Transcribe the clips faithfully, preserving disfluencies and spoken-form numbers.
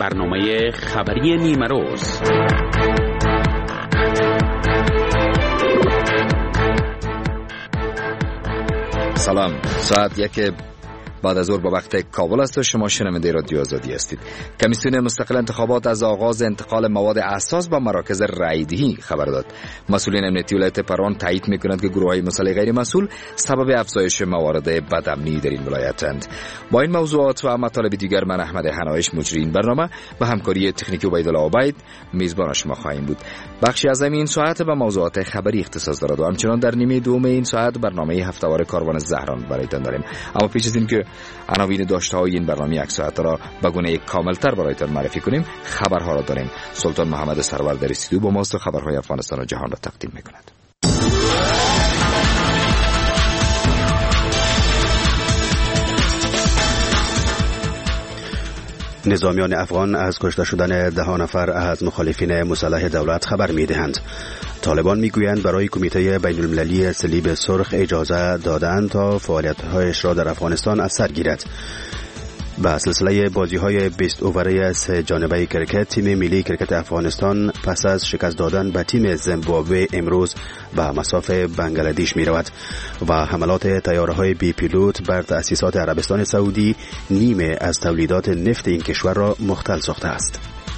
برنامه خبری نیمه روز. سلام، ساعت یک بعد از ظهر با وقت کابل است و شما شنونده رادیو آزادی هستید. کمیسیون مستقل انتخابات از آغاز انتقال مواد حساس به مراکز رایدهی خبر داد. مسئولین امنیتی ولایت پروان تایید می‌کنند که گروه‌های مسلح غیر مسئول سبب افزایش موارد بدامنی در این ولایتند. با این موضوعات و مطالب دیگر من احمد حنایش مجری این برنامه به همکاری تکنیکی عبیدالله عبید میزبان شما خواهیم بود. بخشی از این ساعت به موضوعات خبری اختصاص دارد و همچنان در نیمه دوم این ساعت برنامه هفته‌وار کاروان زهران برایتان داریم. اما پیش از این که عناوین داشته‌های این برنامه یک ساعت را به گونه کاملتر برایتان معرفی کنیم، خبرها را داریم. سلطان محمد سرور در استودیو با ماست و خبرهای افغانستان و جهان را تقدیم می‌کند. نظامیان افغان از کشته شدن ده نفر از مخالفین مسلح دولت خبر می‌دهند. طالبان میگویند برای کمیته بین المللی صلیب سرخ اجازه دادند تا فعالیت‌هایش را در افغانستان از سر گیرد. با سلسله بازی‌های بیست اووره سه جانبه کرکت، تیم ملی کرکت افغانستان پس از شکست دادن به تیم زیمبابوه امروز به مصاف بنگلادش می‌رود و حملات طیاره‌های بی پیلوت بر تأسیسات عربستان سعودی نیمه از تولیدات نفت این کشور را مختل ساخته است.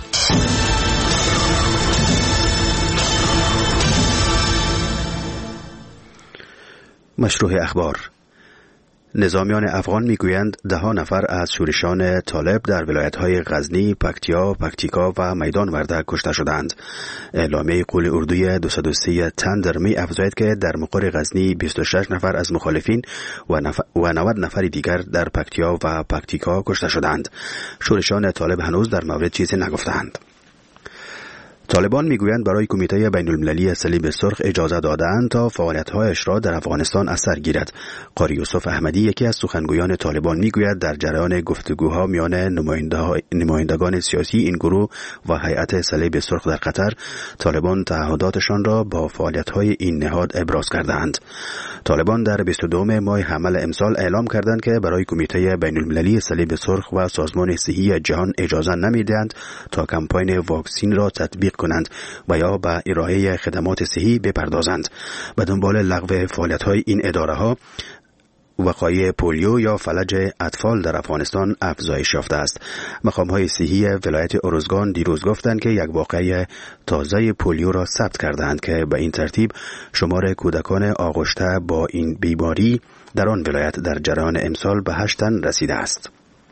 مشروع اخبار. نظامیان افغان میگویند ده نفر از شورشان طالب در ولایت‌های غزنی، پکتیا، پکتیکا و میدان وردک کشته شدند. اعلامیه قول اردوی دویست و سی تندر می افزاید که در مقر غزنی بیست و شش نفر از مخالفین و, نف... و نود نفر دیگر در پکتیا و پکتیکا کشته شدند. شورشان طالب هنوز در مورد چیزی نگفتند. طالبان میگویند برای کمیته بین المللی صلیب سرخ اجازه دادند تا فعالیت‌هایش را در افغانستان از سر گیرد. قاری یوسف احمدی، یکی از سخنگویان طالبان، میگوید در جریان گفتگوها میان نمایندگان سیاسی این گروه و هیئت صلیب سرخ در قطر، طالبان تعهداتشان را با فعالیت‌های این نهاد ابراز کردند. طالبان در بیست و دوم ماه حمل امسال اعلام کردند که برای کمیته بین المللی صلیب سرخ و سازمان صحی جهان اجازه نمیدهند تا کمپاین واکسین را تطبیق کنند و یا به ارائه خدمات صحی بپردازند. به دنبال لغو فعالیت‌های این اداره‌ها، وقایع پولیو یا فلج اطفال در افغانستان افزایش یافته است. مقام‌های صحی ولایت ارزگان دیروز گفتند که یک واقعه تازه پولیو را ثبت کردند که به این ترتیب شمار کودکان آغشته با این بیماری در آن ولایت در جریان امسال به هشت تن رسیده است.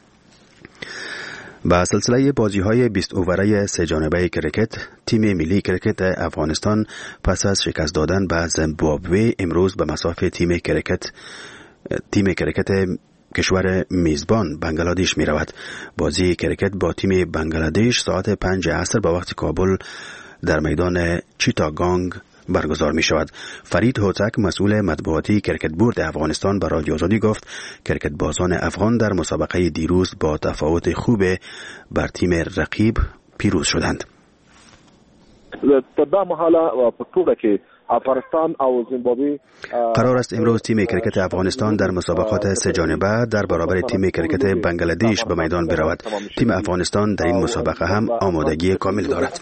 با سلسله بازی‌های بیست اووره سه جانبه کرکت، تیم ملی کرکت افغانستان پس از شکست دادن به زیمبابوه امروز به مصاف تیم کرکت تیم کرکت کشور میزبان بنگلادش می رود. بازی کرکت با تیم بنگلادش ساعت پنج عصر با وقت کابل در میدان چیتاگانگ برگزار می شود. فرید هوتک، مسئول مطبوعاتی کرکت بورد افغانستان، به رادیو آزادی گفت کرکت بازان افغان در مسابقه دیروز با تفاوت خوب بر تیم رقیب پیروز شدند. افغانستان او زیمبابوه قرار است امروز تیم کرکت افغانستان در مسابقات سه جانبه در برابر تیم کرکت بنگلادش به میدان برود. تیم افغانستان در این مسابقه هم آمادگی کامل دارد.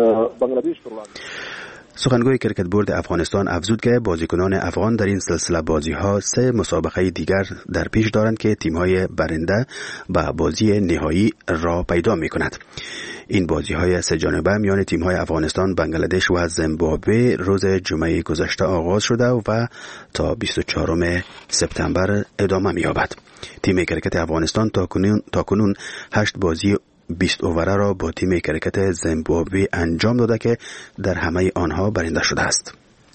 سخنگوی کرکت بورد افغانستان افزود که بازیکنان افغان در این سلسله بازی‌ها سه مسابقه دیگر در پیش دارند که تیم‌های برنده به بازی نهایی را پیدا می‌کند. این بازی‌های سه جانبه میان تیم‌های افغانستان، بنگلادش و زیمبابوه روز جمعه گذشته آغاز شده و تا بیست و چهارم سپتامبر ادامه می‌یابد. تیم کرکت افغانستان تا کنون تا کنون هشت بازی بیست اووره را با تیم کرکت زیمبابوه انجام داده که در همه آنها برنده شده است.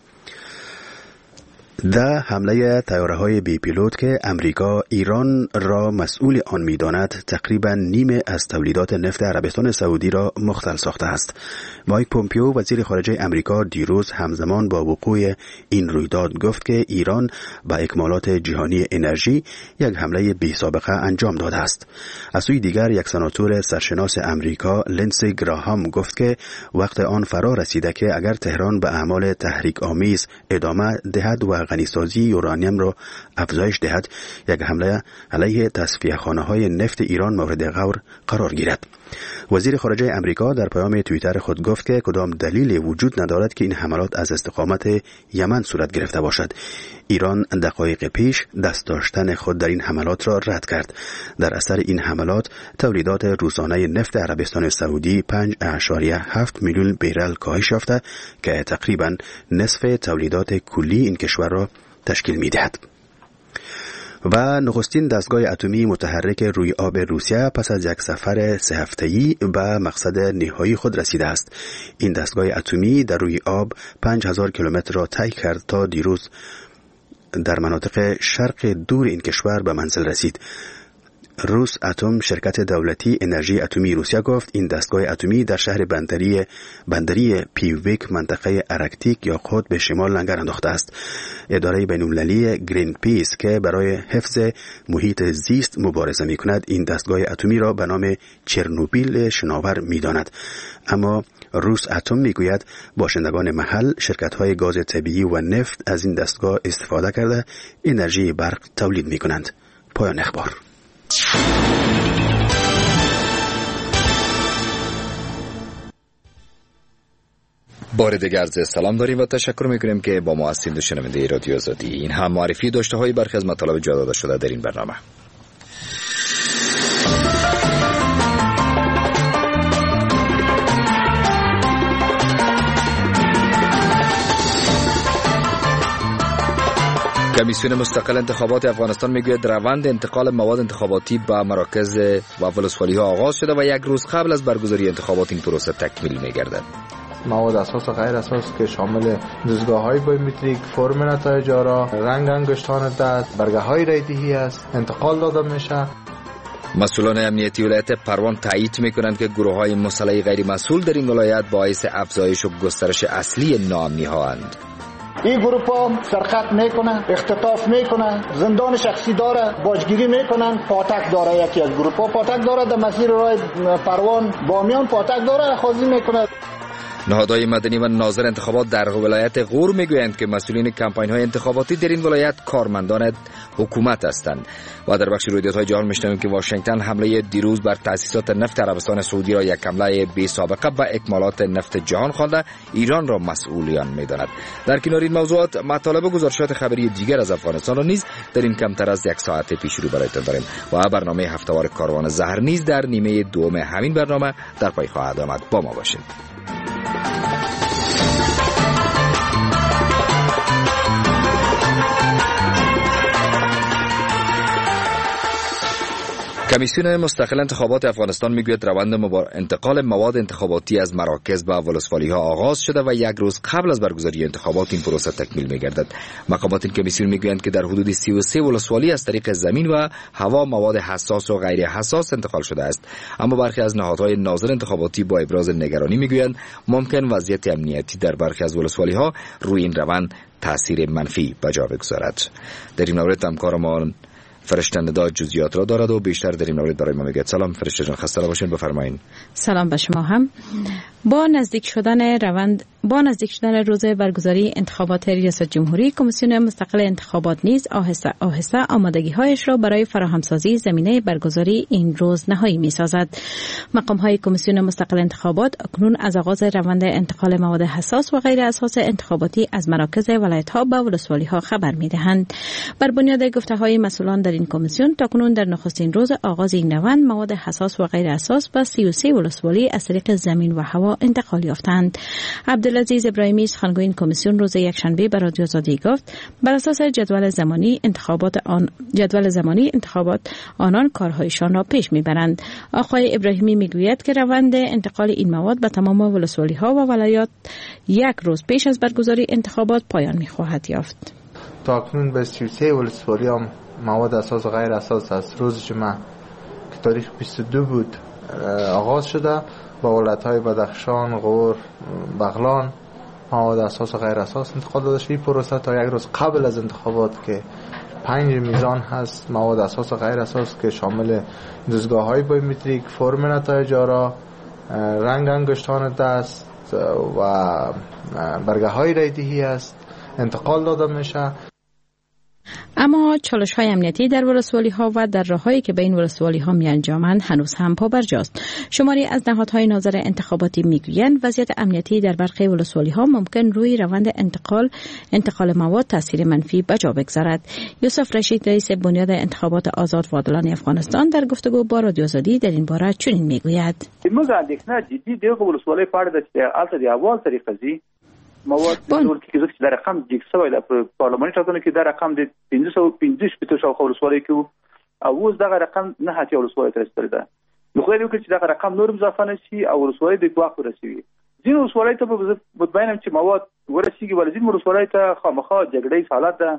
در حمله طیاره‌های بی پیلوت که امریکا ایران را مسئول آن می‌داند، تقریباً نیمه از تولیدات نفت عربستان سعودی را مختل ساخته است. مایک پومپیو، وزیر خارجه امریکا، دیروز همزمان با وقوع این رویداد گفت که ایران به اکمالات جهانی انرژی یک حمله بی‌سابقه انجام داده است. از سوی دیگر یک سناتور سرشناس امریکا، لینسی گراهام، گفت که وقت آن فرا رسیده که اگر تهران به اعمال تحریک آمیز ادامه دهد و و غنیسازی یورانیم را افزایش دهد، یک حمله علیه تصفیه خانه های نفت ایران مورد غور قرار گیرد. وزیر خارجه امریکا در پیام توییتر خود گفت که کدام دلیلی وجود ندارد که این حملات از استقامت یمن صورت گرفته باشد. ایران دقایق پیش دست داشتن خود در این حملات را رد کرد. در اثر این حملات تولیدات روزانه نفت عربستان سعودی پنج اشاریه هفت میلیون بیرل کاهش یافته که تقریبا نصف تولیدات کلی این کشور را تشکیل می‌دهد. و نخستین دستگاه اتمی متحرک روی آب روسیه پس از یک سفر سه هفته‌ای به مقصد نهایی خود رسیده است. این دستگاه اتمی در روی آب پنج هزار کیلومتر را طی کرد تا دیروز در مناطق شرق دور این کشور به منزل رسید. روس اتم، شرکت دولتی انرژی اتمی روسیه، گفت این دستگاه اتمی در شهر بندری بندری پیویک منطقه ارکتیک یا خود به شمال لنگر انداخته است. اداره بین‌المللی گرین پیس که برای حفظ محیط زیست مبارزه می‌کند این دستگاه اتمی را به نام چرنوبیل شناور می‌داند. اما روس اتم میگوید باشندگان محل شرکت‌های گاز طبیعی و نفت از این دستگاه استفاده کرده انرژی برق تولید می‌کنند. پایان اخبار. بار دیگر عرض سلام داریم و تشکر میکنیم که با ما هستید. شنونده رادیو آزادی. این هم معرفی داشته های برخی از مطالب جا داده شده در این برنامه. کمیسیون مستقل انتخابات افغانستان میگوید روند انتقال مواد انتخاباتی به مراکز و ولسوالی ها آغاز شده و یک روز قبل از برگزاری انتخابات این پروسه تکمیل میگردد. مواد اساس و غیر اساس که شامل دستگاه‌های بایومتریک، فرم نتایج آرا، رنگ انگشتان دست، برگه‌های رایدهی است، انتقال داده میشه. مسئولان امنیتی ولایت پروان تایید میکنند که گروه‌های مسلح غیر مسئول در این ولایت باعث افزایش و گسترش اصلی ناامنی ها اند. این گروپ ها سرقت میکنن، اختطاف میکنن، زندان شخصی داره، باجگیری میکنن، پاتک داره. یکی از گروپ ها پاتک داره در مسیر راه پروان بامیان، پاتک داره، خازی میکنه. نهادهای مدنی و ناظر انتخابات در ولایت غور میگویند که مسئولین کمپاین های انتخاباتی در این ولایت کارمندان حکومت هستند. و در بخش رویدادهای جهان میشنویم که واشنگتن حمله دیروز بر تأسیسات نفت عربستان سعودی را یک حمله بی سابقه و اکمالات نفت جهان خوانده ایران را مسئولیان میداند. در کنار این موضوعات مطالب و گزارشات خبری دیگر از افغانستان را نیز در این کمتر از یک ساعت پیش رو برایتان داریم و برنامه هفته‌وار کاروان زهر نیز در نیمه دوم همین برنامه در پای خواهد آمد. با ما باشید. کمیسیون مستقل انتخابات افغانستان میگوید روند مبار... انتقال مواد انتخاباتی از مراکز به ولسوالی ها آغاز شده و یک روز قبل از برگزاری انتخابات این پروسه تکمیل میگردد. مقامات این کمیسیون میگویند که در حدود سی و سه ولسوالی از طریق زمین و هوا مواد حساس و غیر حساس انتقال شده است. اما برخی از نهادهای ناظر انتخاباتی با ابراز نگرانی میگویند ممکن وضعیت امنیتی در برخی از ولسوالی ها روی این روند تاثیر منفی به جا بگذارد. در این مورد همکارمان فرشته ندا جزئیات را دارد و بیشتر در این مورد برای ما میگه. سلام فرشته جان، خسته نباشین، بفرمایید. سلام به شما هم. با نزدیک شدن روند با نزدیک شدن روز برگزاری انتخابات ریاست جمهوری، کمیسیون مستقل انتخابات نیز آهسته آهسته آمادگی‌هایش را برای فراهمسازی زمینه برگزاری این روز نهایی می‌سازد. مقام‌های کمیسیون مستقل انتخابات اکنون از آغاز روند انتقال مواد حساس و غیر اساس انتخاباتی از مراکز ولایت‌ها به ولسوالی‌ها خبر می‌دهند. بر بنیاد گفته‌های مسئولان در این کمیسیون، تاکنون در نخستین روز آغاز این روند مواد حساس و غیر اساس به سی و سه ولسوالی از طریق زمین و هوا انتقال یافتند. عبدالعزیز ابراهیمی، سخنگوی این کمیسیون، روز یکشنبه به رادیو آزادی گفت بر اساس جدول زمانی انتخابات آن جدول زمانی انتخابات آنان کارهایشان را پیش میبرند. آقای ابراهیمی میگوید که روند انتقال این مواد به تمام ولسوالی‌ها و ولایات یک روز پیش از برگزاری انتخابات پایان می‌خواهد یافت. تاکنون به سی و سه ولسوالی هم مواد اساس و غیر اساس از روز جمعه که تاریخ بیست و دو بود آغاز شده. با ولایت‌های بدخشان، غور، بغلان مواد اساس و غیر اساس انتقال داده شده. این پروسه تا یک روز قبل از انتخابات که پنج میزان هست مواد اساس و غیر اساس که شامل دستگاه‌های بایومتریک، فرم نتایج آرا، رنگ انگشتان دست و برگه‌های رایدهی است انتقال داده میشه. اما چالش های امنیتی در ولسوالی ها و در راههایی که به این ولسوالی ها می انجامند هنوز هم پابرجاست. شماری از نهادهای ناظر انتخاباتی میگویند وضعیت امنیتی در برخی ولسوالی ها ممکن روی روند انتقال انتقال مواد تاثیر منفی به جا بگذارد. یوسف رشید رئیس بنیاد انتخابات آزاد و عادلانه افغانستان در گفتگو با رادیو آزادی در این باره چنین میگوید: موږ اندېښنه جدي دغه ولسوالۍ په اړه د الته د اول طریقه زی مواد ټول کې چې د رقم د شوی د پارلماني ټاکنو کې د رقم د پنځه سوه پنځه شپږ شاو ولسوالۍ کې او اوس دغه رقم نه هاتي ولسوالۍ ته رسیدلی ده. نو خو دې وکړي چې دغه رقم نور اضافه نشي او ولسوالۍ د وخت ورسوي. ځینې ولسوالۍ ته به مطمئنم چې مواد ورسیږي، ولې ځینې ولسوالۍ ته خامخا جګړې حالت ده،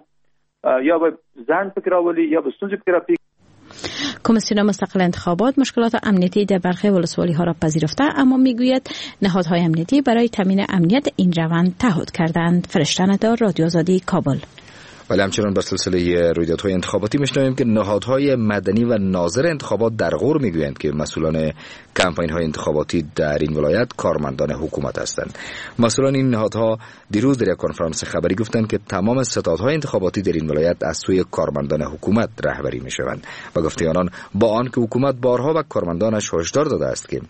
یا به ځان فکر راولي یا به ستونزې فکر راپی. کمیسیون مستقل انتخابات مشکلات امنیتی در برخی ولسوالی ها را پذیرفته، اما میگوید نهادهای امنیتی برای تامین امنیت این روند تعهد کردند. فرشته ندار، رادیو آزادی، کابل. ولی همچنان بر سلسله رویدادهای انتخاباتی میشنویم که نهادهای مدنی و ناظر انتخابات در غور میگویند که مسئولان کمپاین‌های انتخاباتی در این ولایت کارمندان حکومت هستند. مسئولان این نهادها دیروز در یک کنفرانس خبری گفتند که تمام ستادهای انتخاباتی در این ولایت از سوی کارمندان حکومت رهبری میشوند و گفته آنان با آنکه حکومت بارها به کارمندانش هشدار داده است که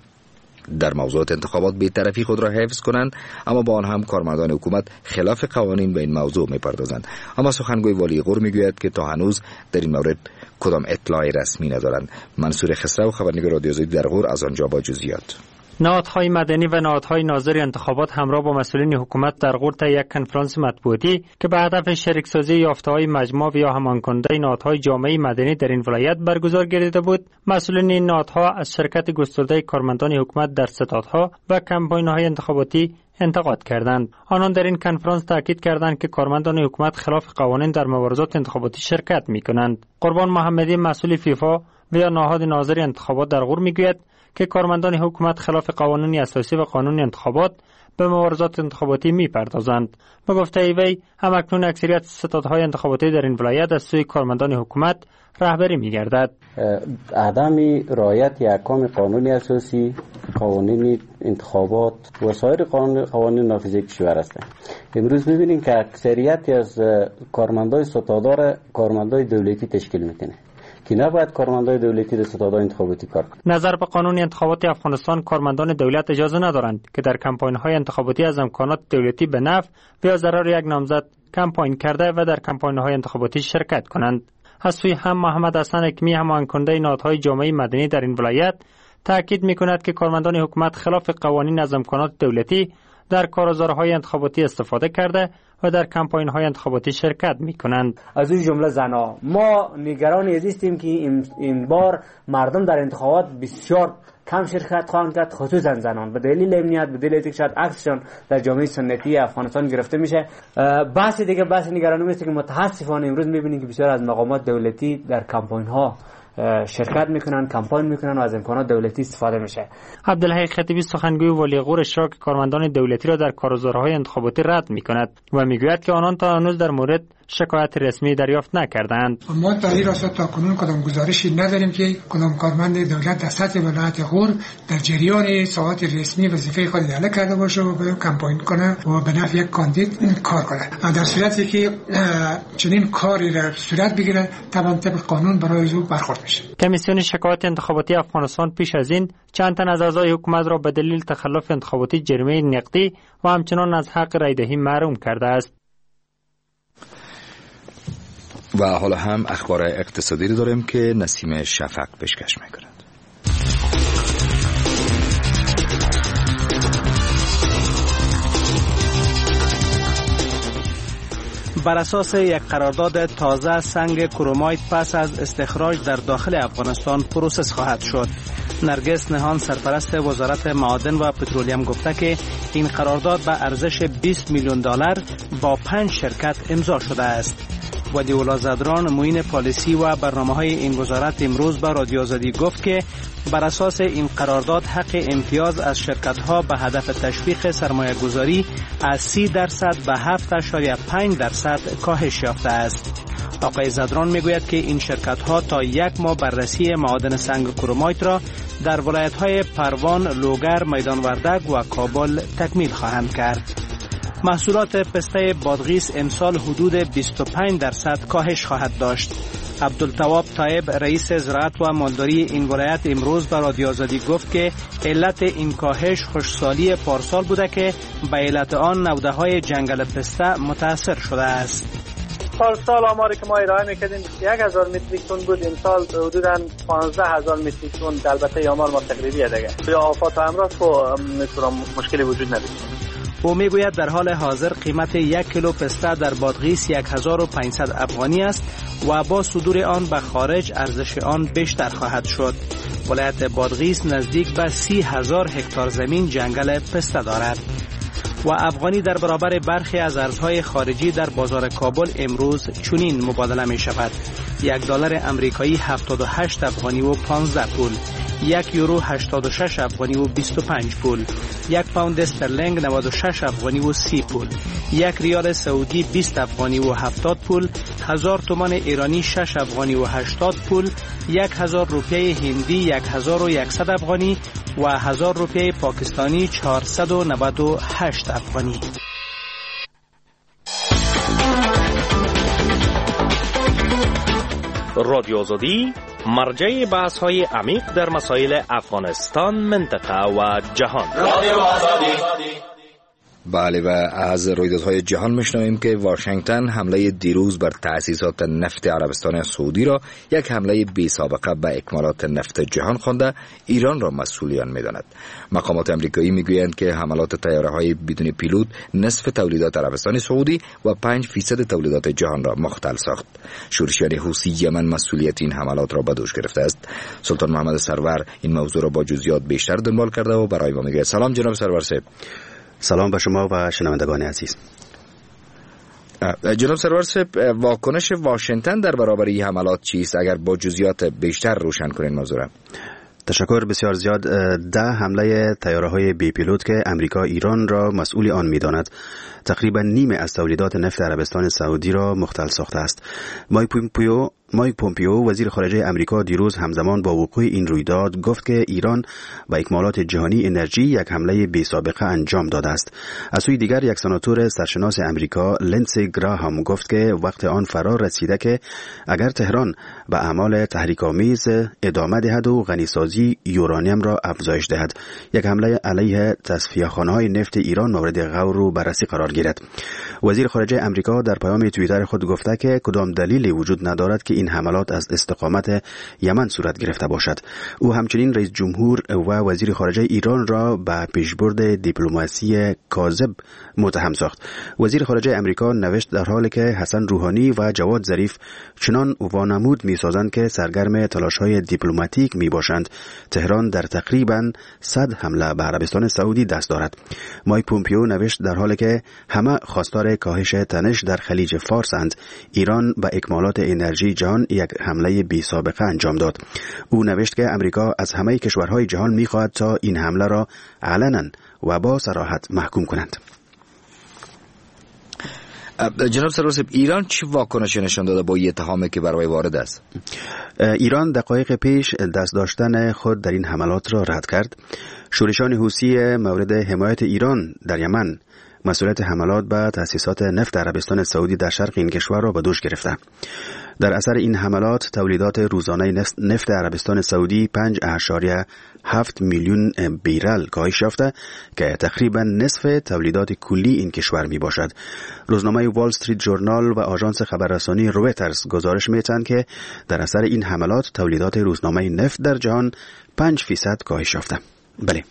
در موضوعات انتخابات بی‌طرفی خود را حفظ کنند، اما با آن هم کارمندان حکومت خلاف قوانین به این موضوع می‌پردازند. اما سخنگوی والی غور میگوید که تا هنوز در این مورد کدام اطلاعی رسمی ندارند. منصور خسرو، خبرنگار رادیو آزادی در غور، از آنجا با جزئیات. نهادهای مدنی و نهادهای ناظر انتخابات همراه با مسئولین حکومت در غور طی یک کنفرانس مطبوعاتی که به هدف شریکسازی یافته‌های مجموع یا همان‌کننده نهادهای جامعه مدنی در این ولایت برگزار گردیده بود، مسئولین این نهادها از شرکت گسترده کارمندان حکومت در ستادها و کمپاین‌های انتخاباتی انتقاد کردند. آنان در این کنفرانس تاکید کردند که کارمندان حکومت خلاف قوانین در مبارزات انتخاباتی شرکت می‌کنند. قربان محمدی، مسئول فیفا و یا نهاد ناظر انتخابات در غور میگوید که کارمندان حکومت خلاف قوانین اساسی و قانون انتخابات به مبارزات انتخاباتی می‌پردازند. به گفته وی، همکنون اکثریت ستادهای انتخاباتی در این ولایت از سوی کارمندان حکومت رهبری می‌گردد. عدم رعایت احکام قانون اساسی، قوانین انتخابات و سایر قوانین نافذه کشور است. امروز می‌بینیم که اکثریت از کارمندان ستادار کارمندان دولتی تشکیل می‌کنه که نباید کارمندان دولتی در ستادهای انتخاباتی کار کنند. نظر به قانون انتخاباتی افغانستان، کارمندان دولت اجازه ندارند که در کمپاین‌های انتخاباتی از امکانات دولتی به نفع و یا ضرر یک نامزد کمپاین کرده و در کمپاین‌های انتخاباتی شرکت کنند. از سوی هم محمد حسن حکمی، هماهنگ‌کننده نهادهای جامعه مدنی در این ولایت، تاکید می‌کند که کارمندان حکومت خلاف قوانین از امکانات دولتی در کارگزارهای انتخاباتی استفاده کرده و در کمپاین‌های انتخاباتی شرکت می‌کنند. از این جمله زنها، ما نگران هستیم که این, این بار مردم در انتخابات بسیار کم شرکت خواهند کرد، خصوصا زنان، به دلیل امنیت، به دلیل اینکه شاید عکسشان در جامعه سنتی افغانستان گرفته میشه. بحث دیگه بحث نگرانی است که متاسفانه امروز می‌بینیم که بسیار از مقامات دولتی در کمپاین‌ها شرکت میکنن، کمپاین میکنن و از امکانات دولتی استفاده میشه. عبدالحی خطیبی، سخنگوی ولی غور، اشتراک کارمندان دولتی را در کارگزارهای انتخاباتی رد میکند و میگوید که آنان تا هنوز در مورد شکایت رسمی دریافت نکردند. ما تا این راستا تا کنون کدام گزارشی نداریم که کدام کارمند دولت در سطح ولایت غور در جریان ساعات رسمی وظیفه خود ادا کرده باشه و به کمپاین کنه و به نفع یک کاندید کار کنه. در صورتی که چنین کاری در صورت بگیره، طبعا طبق قانون برای او برخورد میشه. کمیسیون شکایات انتخاباتی افغانستان پیش از این چند تن از اعضای حکومت را به دلیل تخلف انتخاباتی جریمه نقدی و همچنان از حق رای دهی محروم کرده است. و حالا هم اخبار اقتصادی رو داریم که نسیم شفق پیشکش می‌کند. بر اساس یک قرارداد تازه، سنگ کرومایت پس از استخراج در داخل افغانستان پروسس خواهد شد. نرگس نهان، سرپرست وزارت معادن و پترولیم، گفته که این قرارداد به ارزش بیست میلیون دلار با پنج شرکت امضا شده است. ولی اولازدران، معین پالیسی و برنامه‌های این وزارت، امروز به رادیو آزادی گفت که بر اساس این قرارداد حق امتیاز از شرکت‌ها به هدف تشویق سرمایه‌گذاری از سی درصد به هفت اشاریه پنج درصد کاهش یافته است. آقای زدران میگوید که این شرکت‌ها تا یک ماه بررسی معادن سنگ کرومایت را در ولایت‌های پروان، لوگر، میدان وردک و کابل تکمیل خواهند کرد. محصولات پسته بادغیس امسال حدود بیست و پنج درصد کاهش خواهد داشت. عبدالتواب طایب رئیس زراعت و مالداری این ولایت امروز به رادیو آزادی گفت که علت این کاهش خشکسالی پارسال بوده که به علت آن نوده های جنگل پسته متاثر شده است. پارسال آماری که ما ارائه میکردیم یک هزار متریک تن بود، امسال حدوداً پانزده هزار متریک تن. البته آمار ما تقریبیه دیگه. یا آفات امراض خو میتونم مشکلی وجود نداره. او میگوید در حال حاضر قیمت یک کیلو پسته در بادغیس یک هزار و پانصد افغانی است و با صدور آن به خارج ارزش آن بیشتر خواهد شد. ولایت بادغیس نزدیک به سی هزار هکتار زمین جنگل پسته دارد و افغانی در برابر برخی از ارزهای خارجی در بازار کابل امروز چنین مبادله می شود: یک دلار امریکایی هفتاد و هشت افغانی و پانزده پول، یک یورو هشتاد و شش افغانی و بیست و پنج پول، یک پوند استرلینگ نود و شش افغانی و سی پول، یک ریال سعودی بیست افغانی و هفتاد پول، هزار تومان ایرانی شش افغانی و هشتاد پول، یک هزار روپیه هندی یک هزار و صد افغانی و هزار روپیه پاکستانی چهارصد و نود و هشت افغانی. رادیو آزادی مرجع بحث های عمیق در مسائل افغانستان، منطقه و جهان. رادیو آزادی. بله، و از رویدادهای جهان میشنویم که واشنگتن حمله دیروز بر تأسیسات نفت عربستان سعودی را یک حمله بی سابقه به اکمالات نفت جهان خوانده ایران را مسئولیان میداند. مقامات امریکایی میگویند که حملات طیاره‌های بدون پیلوت نصف تولیدات عربستان سعودی و پنج فیصد تولیدات جهان را مختل ساخت. شورشیان حوثی یمن مسئولیت این حملات را به دوش گرفته است. سلطان محمد سرور این موضوع را با جزئیات بیشتر دنبال کرده و برای ما میگوید. سلام جناب سرور صاحب. سلام به شما و شنوندگان عزیز. جناب سرور صاحب، واکنش واشنگتن در برابر این حملات چیست؟ اگر با جزئیات بیشتر روشن کنین موضوع را. تشکر بسیار زیاد. ده حمله طیاره‌های بی پیلوت که امریکا ایران را مسئول آن می‌داند تقریبا نیمه از تولیدات نفت عربستان سعودی را مختل ساخته است. مایک پومپیو مایک پومپیو وزیر خارجه امریکا دیروز همزمان با وقوع این رویداد گفت که ایران با اکمالات جهانی انرژی یک حمله بی سابقه انجام داده است. از سوی دیگر یک سناتور سرشناس امریکا لندسی گراهام گفت که وقت آن فرا رسیده که اگر تهران به اعمال تحریک‌آمیز ادامه دهد و غنیسازی یورانیم را افزایش دهد، یک حمله علیه تصفیه‌خانه‌های نفت ایران مورد غور و بررسی قرار گیرد. وزیر خارجه امریکا در پیام توییتر خود گفته که کدام دلیلی وجود ندارد که این حملات از استقامت یمن صورت گرفته باشد. او همچنین رئیس جمهور و وزیر خارجه ایران را به پیشبرد دیپلماسی کاذب متهم ساخت. وزیر خارجه امریکا نوشت در حالی که حسن روحانی و جواد ظریف چنان وانمود می‌سازند که سرگرم تلاش‌های دیپلماتیک می‌باشند، تهران در تقریباً صد حمله به عربستان سعودی دست دارد. مایک پومپیو نوشت در حالی که همه خواستار کاهش تنش در خلیج فارس اند، ایران به اکمالات انرژی جهان یک حمله بی سابقه انجام داد. او نوشت که امریکا از همه کشورهای جهان می‌خواهد تا این حمله را علنا و با صراحت محکوم کنند. جناب سرور صاحب، ایران چه واکنشی نشان داده با اتهامی که برای وارد است؟ ایران دقایق پیش دست داشتن خود در این حملات را رد کرد. شورشان حوثی مورد حمایت ایران در یمن مسئولیت حملات به تأسیسات نفت عربستان سعودی در شرق این کشور را به دوش گرفته. در اثر این حملات تولیدات روزانه نفت عربستان سعودی پنج اعشاریه هفت میلیون بیرل کاهش یافته که تقریبا نصف تولیدات کلی این کشور می باشد. روزنامه وال استریت ژورنال و آژانس خبررسانی رویترز گزارش می‌دهند که در اثر این حملات تولیدات روزنامه نفت در جهان پنج فیصد کاهش یافته. بله.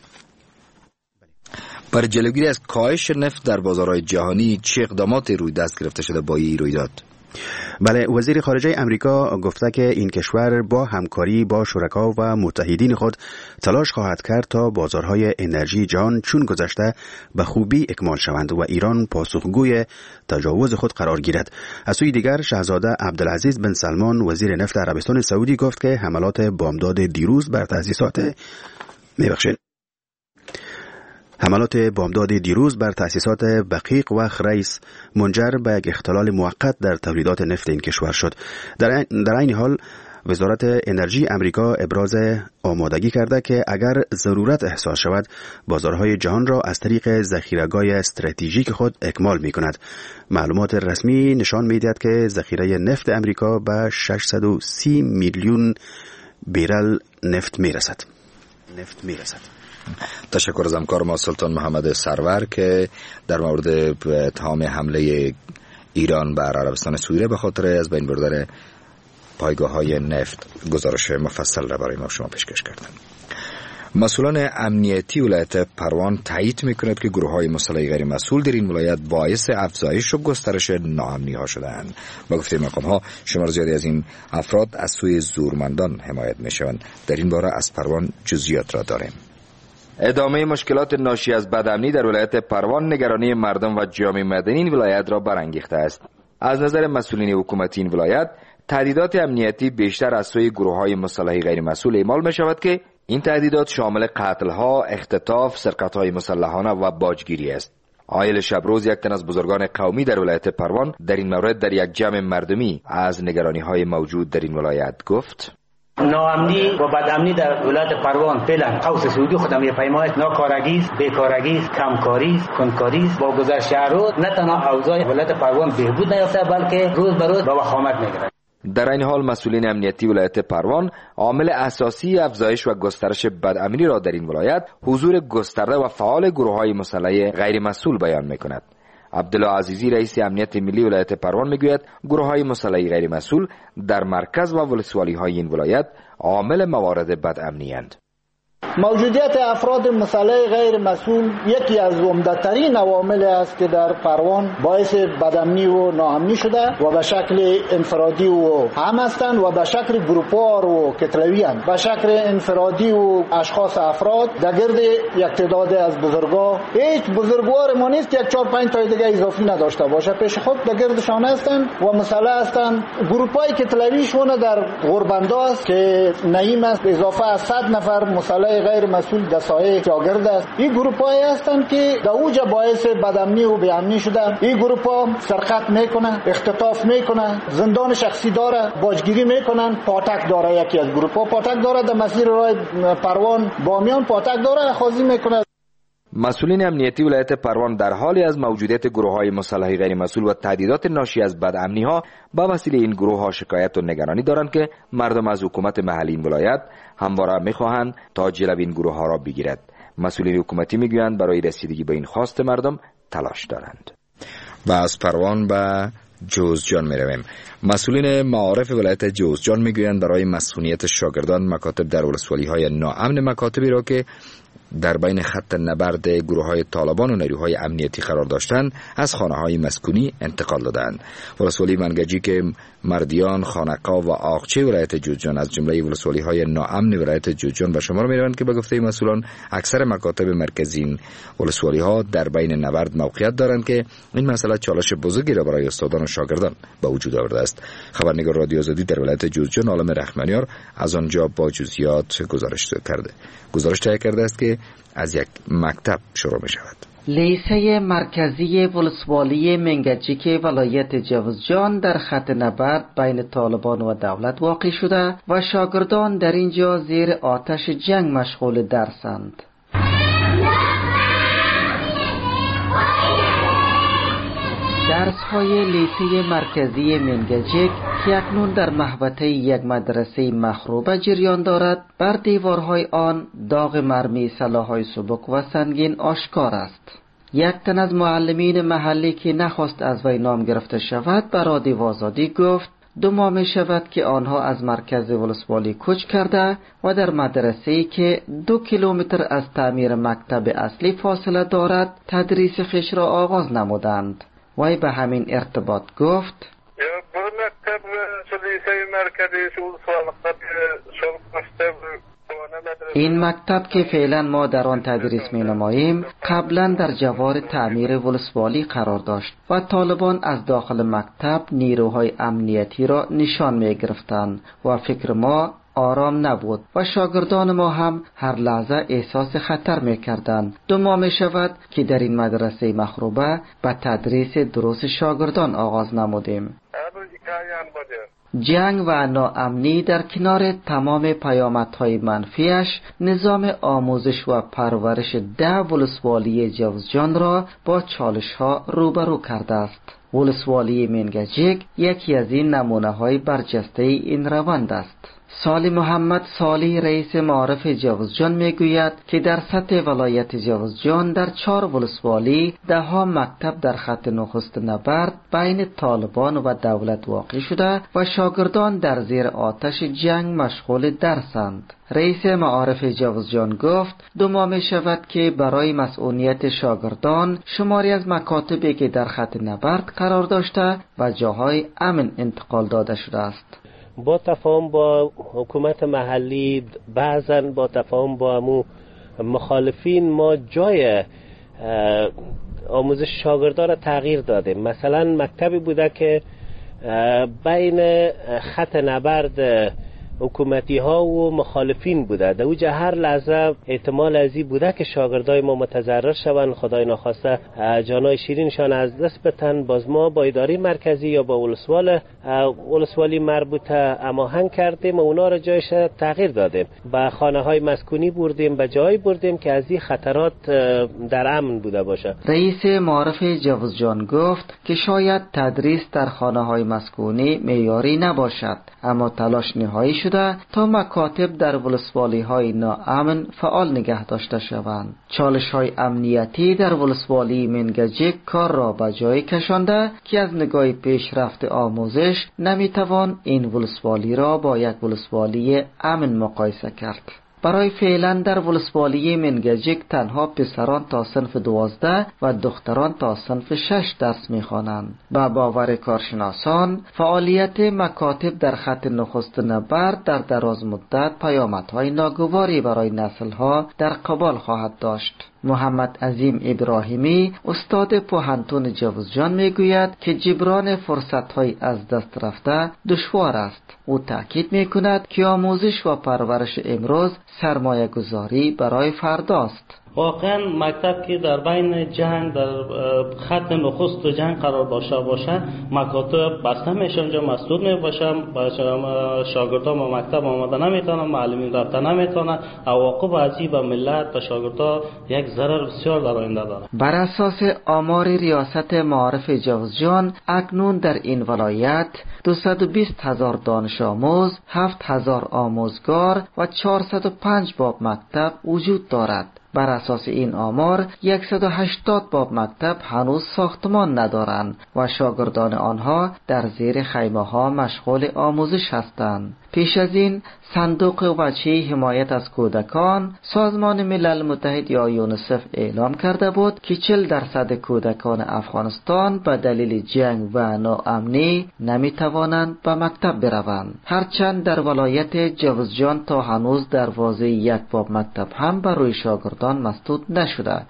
برای جلوگیری از کاهش نفت در بازارهای جهانی چه اقداماتی روی دست گرفته شده با این رویداد؟ بله، وزیر خارجه امریکا گفته که این کشور با همکاری با شرکا و متحدین خود تلاش خواهد کرد تا بازارهای انرژی جهان چون گذشته به خوبی اکمال شوند و ایران پاسخگوی تجاوز خود قرار گیرد. از سوی دیگر شاهزاده عبدالعزیز بن سلمان وزیر نفت عربستان سعودی گفت که حملات بامداد دیروز بر تأسیسات میبخشید حملات بامداد دیروز بر تأسیسات بقیق و خریس منجر به یک اختلال موقت در تولیدات نفت این کشور شد. در این حال وزارت انرژی امریکا ابراز آمادگی کرده که اگر ضرورت احساس شود بازارهای جهان را از طریق ذخیره‌گاه استراتژیک خود اکمال می‌کند. معلومات رسمی نشان می‌دهد که ذخیره نفت امریکا به ششصد و سی میلیون بیرل نفت می‌رسد. نفت می‌رسد. تشکر از همکار ما سلطان محمد سرور که در مورد اتهام حمله ایران بر عربستان سوریه به خاطر از بین بردن پایگاه‌های نفت گزارش مفصل را برای ما شما پیشکش کردند. مسئولان امنیتی ولایت پروان تایید می‌کنند که گروه‌های مسلح غیر مسئول در این ولایت باعث افزایش و گسترش ناامنی‌ها شده‌اند. با گفته مقام‌ها شمار زیادی از این افراد از سوی زورمندان حمایت می‌شوند. در این باره از پروان جزئیات را داریم. ادامه مشکلات ناشی از بدامنی در ولایت پروان نگرانی مردم و جامعه مدنی این ولایت را برانگیخته است. از نظر مسئولین حکومتی این ولایت تهدیدات امنیتی بیشتر از سوی گروه‌های مسلح غیر مسئول اعمال می‌شود که این تهدیدات شامل قتل‌ها، اختطاف، سرقت‌های مسلحانه و باجگیری است. عایل شبروز یک تن از بزرگان قومی در ولایت پروان در این مورد در یک جمع مردمی از نگرانی‌های موجود در این ولایت گفت: ناامنی و بدامنی در ولایت پروان فعلا قوس سعودی خودم می‌فهماید ناکارگی است، بیکارگی است، کمکاری است، کنکاری است. با گذشت روز نه تنها اوضاع ولایت پروان بهبود نیافته بلکه روز به روز به وخامت می‌گیرد. در این حال مسئولین امنیتی ولایت پروان عامل اساسی افزایش و گسترش بدامنی را در این ولایت حضور گسترده و فعال گروه‌های مسلح غیر مسئول بیان می‌کند. عبدالله عزیزی رئیس امنیت ملی ولایت پروان میگوید گروه‌های مسلح غیر مسئول در مرکز و ولسوالی‌های این ولایت عامل موارد بدامنی‌اند. موجودیت افراد مسلح غیر مسئول یکی از عمده‌ترین عوامل است که در پروان باعث بدامنی و ناامنی شده و به شکل انفرادی و هم هستند و به شکل گروپوار و کتلوی هستند. به شکل انفرادی و اشخاص افراد در گرد یک تعداد از بزرگا هیچ بزرگوار ما نیست که یک چهار پنج تا دیگه اضافی نداشته باشه، پیش خود در گردشان هستند و مسلح هستند. گروپای کتلویشون در غربنده است که نعیم است اضافه از صد نفر مسلح غیر مسئول در سایه شاگرد است. این گروپ‌هایی هستند که در اوج باعث بدامنی و بی‌امنی شده. این گروپ‌ها سرقت میکنن، اختطاف میکنن، زندان شخصی داره، باجگیری میکنن. پاتک داره، یکی از گروپ‌ها پاتک داره در مسیر راه پروان بامیان پاتک داره، خاصی میکنه. مسئولین امنیتی ولایت پروان در حالی از موجودیت گروه‌های مسلح غیر مسئول و تهدیدات ناشی از بدامنی‌ها با وسیله این گروه‌ها شکایت و نگرانی دارند که مردم از حکومت محلی این ولایت همواره می‌خواهند تا جلو این گروه‌ها را بگیرد. مسئولین حکومتی می‌گویند برای رسیدگی به این خواست مردم تلاش دارند. و از پروان به جوزجان می‌رویم. مسئولین معارف ولایت جوزجان می‌گویند برای مسئولیت شاگردان مکاتب در ولسوالی‌های ناامن مکاتبی را که در بین خط نبرد گروه‌های طالبان و نیروهای امنیتی قرار داشتند از خانه‌های مسکونی انتقال دادند. ولسوالی منگجی که مردیان، خانقاه و آقچه ولایت جوزجان از جمله ولسوالی‌های ناامن ولایت جوزجان به شمار می‌روند که به گفته مسئولان اکثر مکاتب مرکزی ولسوالی‌ها در بین نبرد موقعیت دارند که این مسئله چالش بزرگی را برای استادان و شاگردان به وجود آورده است. خبرنگار رادیو آزادی در ولایت جوزجان عالم رحمانیار از آنجا با جزئیات گزارش کرده. گزارش تهیه کرده است که از یک مکتب شروع می شود. لیسه مرکزی ولسوالی منگجیک ولایت جوزجان در خط نبرد بین طالبان و دولت واقع شده و شاگردان در اینجا زیر آتش جنگ مشغول درسند. درس‌های لیسه مرکزی منگجیک که اکنون در محوطه یک مدرسه مخروبه جریان دارد، بر دیوارهای آن داغ مرمی سلاح‌های سبک و سنگین آشکار است. یک تن از معلمین محلی که نخواست از وی نام گرفته شود به رادیو آزادی گفت دو ماه می شود که آنها از مرکز ولسوالی کوچ کرده و در مدرسه‌ای که دو کیلومتر از تعمیر مکتب اصلی فاصله دارد تدریس خویش را آغاز نمودند. وی به همین ارتباط گفت این مکتب که فعلا ما در آن تدریس می نماییم قبلا در جوار تعمیر ولسوالی قرار داشت و طالبان از داخل مکتب نیروهای امنیتی را نشان می گرفتند و فکر ما آرام نبود و شاگردان ما هم هر لحظه احساس خطر می کردند. دو ماه می شود که در این مدرسه مخروبه به تدریس دروس شاگردان آغاز نمودیم. جنگ و ناامنی در کنار تمام پیامدهای منفیش نظام آموزش و پرورش ده ولسوالی جوزجان را با چالش‌ها روبرو کرده است. ولسوالی منگجیک یکی از این نمونه‌های برجسته این روند است. سالی محمد سالی رئیس معارف جوزجان میگوید که در سطح ولایت جوزجان در چهار ولسوالی ده ها مکتب در خط نخست نبرد بین طالبان و دولت واقع شده و شاگردان در زیر آتش جنگ مشغول درسند. رئیس معارف جوزجان گفت دو ماه می شود که برای مسئولیت شاگردان شماری از مکاتبی که در خط نبرد قرار داشته و جاهای امن انتقال داده شده است. با تفاهم با حکومت محلی، بعضا با تفاهم با امو مخالفین، ما جای آموزش شاگردان را تغییر دادیم. مثلا مکتبی بوده که بین خط نبرد حکومتی ها و مخالفین بوده، در اوجه هر لحظه احتمال ازی بوده که شاگردای ما متضرر شوند، خدای ناخواسته جانای شیرینشان از دست بتن. باز ما با اداره مرکزی یا با ولسوال ولسوالی مربوطه هماهنگ کردیم و اونا را جایش تغییر دادیم، به خانه های مسکونی بردیم، به جایی بردیم که از این خطرات در امن بوده باشه. رئیس معارف جوزجان گفت که شاید تدریس در خانه های مسکونی معیاری نباشد، اما تلاش نهایی شده تا مکاتب در ولسوالی های ناامن فعال نگه داشته شوند. چالش های امنیتی در ولسوالی منگجیک کار را به جای کشانده که از نگاه پیشرفت آموزش نمیتوان این ولسوالی را با یک ولسوالی امن مقایسه کرد. برای فعلا در ولسوالی منگجیک تنها پسران تا صنف دوازده و دختران تا صنف شش درس می‌خوانند. با باور کارشناسان فعالیت مکاتب در خط نخست نبرد در دراز مدت پیامدهای ناگواری برای نسل‌ها در قبال خواهد داشت. محمد عظیم ابراهیمی استاد پوهنتون جوزجان میگوید که جبران فرصت‌های از دست رفته دشوار است. او تاکید میکند که آموزش و پرورش امروز سرمایه گذاری برای فرداست. واقعا مکتب که در بین جنگ در خط نخست جنگ قرار داشته باشه، مکاتب بسته میشه، اونجا مسدود میباشه، شاگردان به مکتب آمده نمیتونن، معلمین رفته نمیتونن، عواقب عجیب به ملت و شاگردان یک ضرر بسیار در آینده داره. بر اساس آمار ریاست معارف جوزجان اکنون در این ولایت دویست و بیست هزار دانش آموز، هفت هزار آموزگار و چهارصد و پنج باب مکتب وجود دارد. بر اساس این آمار صد و هشتاد باب مکتب هنوز ساختمان ندارند و شاگردان آنها در زیر خیمه ها مشغول آموزش هستند. پیش از این صندوق وجهی حمایت از کودکان سازمان ملل متحد یا یونیسف اعلام کرده بود که چهل درصد کودکان افغانستان به دلیل جنگ و ناامنی نمیتوانند به مکتب بروند. هرچند در ولایت جوزجان تا هنوز دروازه یک باب مکتب هم بر روی شاگردان مسدود نشده.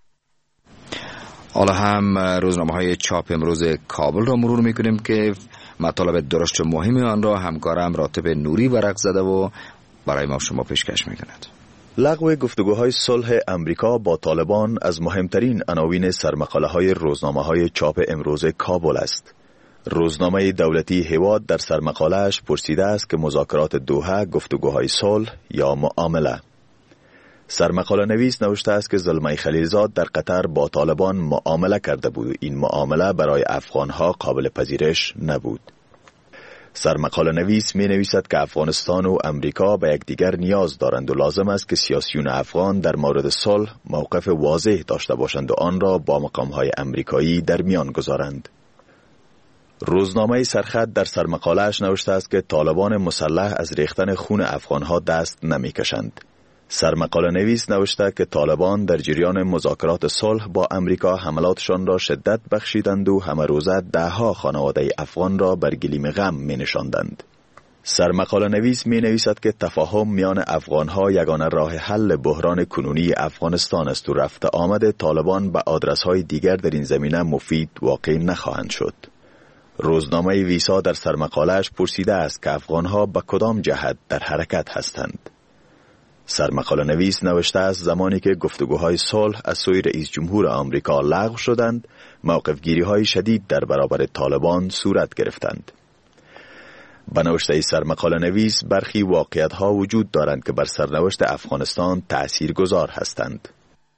حالا هم روزنامه های چاپ امروز کابل را مرور میکنیم که مطالب درشت مهم آن را همکارم راتب نوری ورق زده و برای ما شما پیشکش میکند. لغو گفتگوهای صلح امریکا با طالبان از مهمترین عناوین سرمقاله های روزنامه های چاپ امروز کابل است. روزنامه دولتی هواد در سرمقاله‌اش پرسیده است که مذاکرات دوحه گفتگوهای صلح یا معامله. سرمقاله نویس نوشته است که زلمه خلیلزاد در قطر با طالبان معامله کرده بود و این معامله برای افغانها قابل پذیرش نبود. سرمقاله نویس می نویسد که افغانستان و امریکا به یکدیگر نیاز دارند و لازم است که سیاسیون افغان در مورد صلح موقف واضح داشته باشند و آن را با مقامهای امریکایی در میان گذارند. روزنامه سرخط در سرمقاله‌اش نوشته است که طالبان مسلح از ریختن خون افغانها دست نمی کشند. سرمقاله نویس نوشته که طالبان در جریان مذاکرات صلح با امریکا حملاتشان را شدت بخشیدند و همه روزه ده ها خانواده افغان را بر گلیم غم می نشاندند. سرمقاله نویس می نویسد که تفاهم میان افغانها یگانه راه حل بحران کنونی افغانستان است و رفت آمد طالبان به آدرس های دیگر در این زمینه مفید واقع نخواهند شد. روزنامه ویسا در سرمقالهش پرسیده است که افغانها به کدام جهت در حرکت هستند. سرمقاله نویس نوشته است زمانی که گفتگوهای صلح از سوی رئیس جمهور آمریکا لغو شدند، موقف گیری های شدید در برابر طالبان صورت گرفتند. به نوشته سرمقاله نویس برخی واقعیت ها وجود دارند که بر سرنوشت افغانستان تأثیر گذار هستند.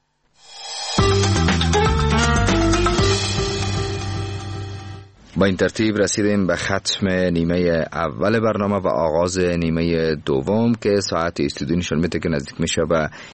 با این ترتیب رسیدیم به ختم نیمه اول برنامه و آغاز نیمه دوم که ساعت استودیو نشون میده که نزدیک میشه به